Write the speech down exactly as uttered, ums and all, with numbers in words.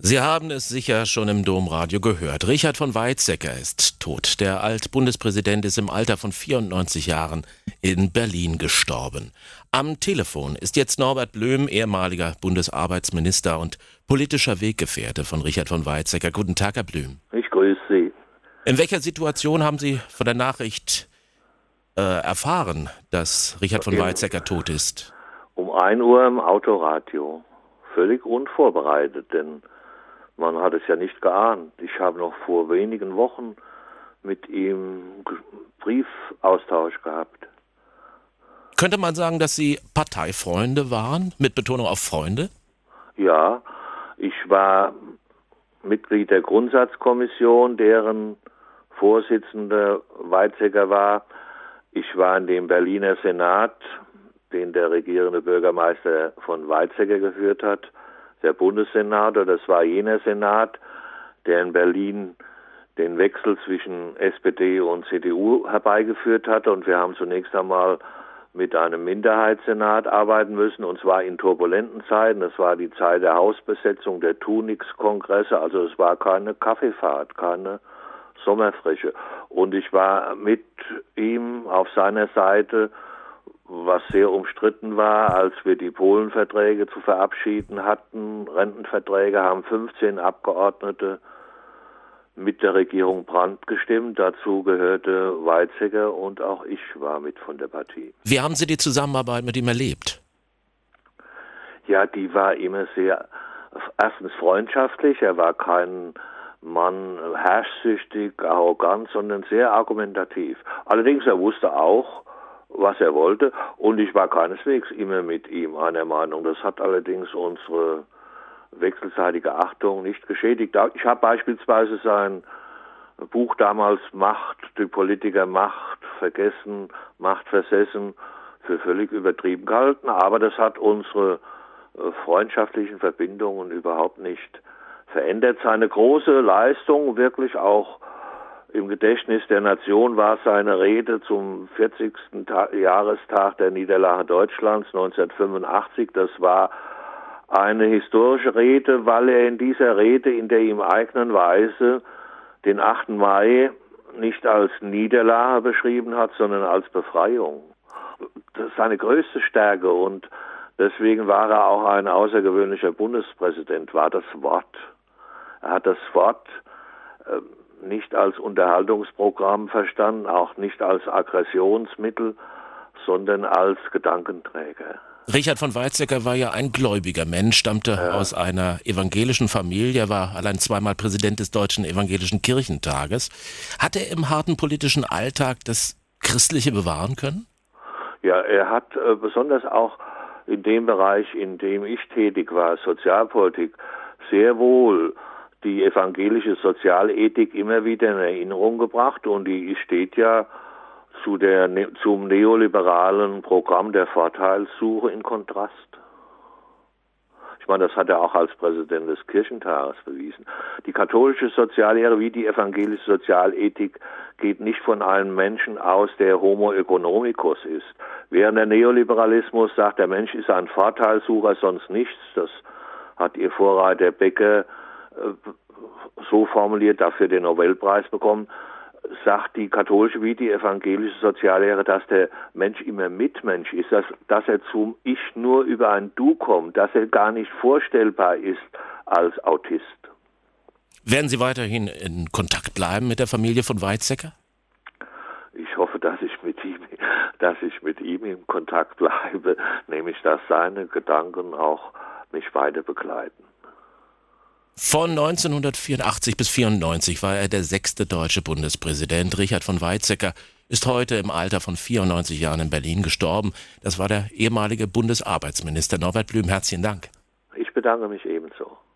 Sie haben es sicher schon im Domradio gehört. Richard von Weizsäcker ist tot. Der Altbundespräsident ist im Alter von vierundneunzig Jahren in Berlin gestorben. Am Telefon ist jetzt Norbert Blüm, ehemaliger Bundesarbeitsminister und politischer Weggefährte von Richard von Weizsäcker. Guten Tag, Herr Blüm. Ich grüße Sie. In welcher Situation haben Sie von der Nachricht äh, erfahren, dass Richard von Weizsäcker tot ist? Um ein Uhr im Autoradio. Völlig unvorbereitet, denn man hat es ja nicht geahnt. Ich habe noch vor wenigen Wochen mit ihm Briefaustausch gehabt. Könnte man sagen, dass Sie Parteifreunde waren, mit Betonung auf Freunde? Ja, ich war Mitglied der Grundsatzkommission, deren Vorsitzender Weizsäcker war. Ich war in dem Berliner Senat, den der regierende Bürgermeister von Weizsäcker geführt hat, der Bundessenat, oder das war jener Senat, der in Berlin den Wechsel zwischen S P D und C D U herbeigeführt hatte. Und wir haben zunächst einmal mit einem Minderheitssenat arbeiten müssen, und zwar in turbulenten Zeiten. Das war die Zeit der Hausbesetzung, der Tunix-Kongresse, also es war keine Kaffeefahrt, keine Sommerfrische. Und ich war mit ihm auf seiner Seite, was sehr umstritten war, als wir die Polenverträge zu verabschieden hatten. Rentenverträge haben fünfzehn Abgeordnete mit der Regierung Brandt gestimmt. Dazu gehörte Weizsäcker und auch ich war mit von der Partie. Wie haben Sie die Zusammenarbeit mit ihm erlebt? Ja, die war immer sehr, erstens freundschaftlich. Er war kein Mann herrschsüchtig, arrogant, sondern sehr argumentativ. Allerdings, er wusste auch, was er wollte, und ich war keineswegs immer mit ihm einer Meinung. Das hat allerdings unsere wechselseitige Achtung nicht geschädigt. Ich habe beispielsweise sein Buch damals Macht, die Politiker Macht vergessen, Macht versessen, für völlig übertrieben gehalten, aber das hat unsere freundschaftlichen Verbindungen überhaupt nicht verändert. Seine große Leistung, wirklich auch im Gedächtnis der Nation, war seine Rede zum vierzigsten Ta- Jahrestag der Niederlage Deutschlands neunzehnhundertfünfundachtzig. Das war eine historische Rede, weil er in dieser Rede in der ihm eigenen Weise den achten Mai nicht als Niederlage beschrieben hat, sondern als Befreiung. Das ist seine größte Stärke, und deswegen war er auch ein außergewöhnlicher Bundespräsident, war das Wort. Er hat das Wort äh, nicht als Unterhaltungsprogramm verstanden, auch nicht als Aggressionsmittel, sondern als Gedankenträger. Richard von Weizsäcker war ja ein gläubiger Mensch, stammte Ja. aus einer evangelischen Familie, war allein zweimal Präsident des Deutschen Evangelischen Kirchentages. Hat er im harten politischen Alltag das Christliche bewahren können? Ja, er hat äh, besonders auch in dem Bereich, in dem ich tätig war, Sozialpolitik, sehr wohl die evangelische Sozialethik immer wieder in Erinnerung gebracht, und die steht ja zu der, zum neoliberalen Programm der Vorteilssuche in Kontrast. Ich meine, das hat er auch als Präsident des Kirchentages bewiesen. Die katholische Soziallehre wie die evangelische Sozialethik geht nicht von einem Menschen aus, der Homo economicus ist. Während der Neoliberalismus sagt, der Mensch ist ein Vorteilssucher, sonst nichts. Das hat ihr Vorreiter Becker so formuliert, dafür den Nobelpreis bekommen, sagt die katholische wie die evangelische Soziallehre, dass der Mensch immer Mitmensch ist, dass, dass er zum Ich nur über ein Du kommt, dass er gar nicht vorstellbar ist als Autist. Werden Sie weiterhin in Kontakt bleiben mit der Familie von Weizsäcker? Ich hoffe, dass ich mit ihm, dass ich mit ihm in Kontakt bleibe, nämlich dass seine Gedanken auch mich weiter begleiten. Von neunzehnhundertvierundachtzig bis vierundneunzig war er der sechste deutsche Bundespräsident. Richard von Weizsäcker ist heute im Alter von vierundneunzig Jahren in Berlin gestorben. Das war der ehemalige Bundesarbeitsminister Norbert Blüm. Herzlichen Dank. Ich bedanke mich ebenso.